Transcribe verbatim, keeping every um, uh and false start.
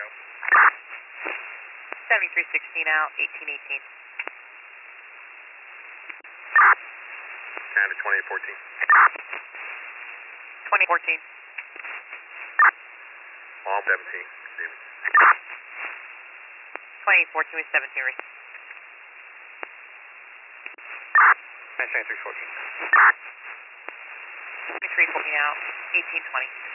seventy-three sixteen out, eighteen eighteen. Canada twenty-eight fourteen. twenty fourteen. All seventeen. Steven. twenty fourteen with seventeen race. nine seventy-three fourteen. twenty-three fourteen out, eighteen twenty.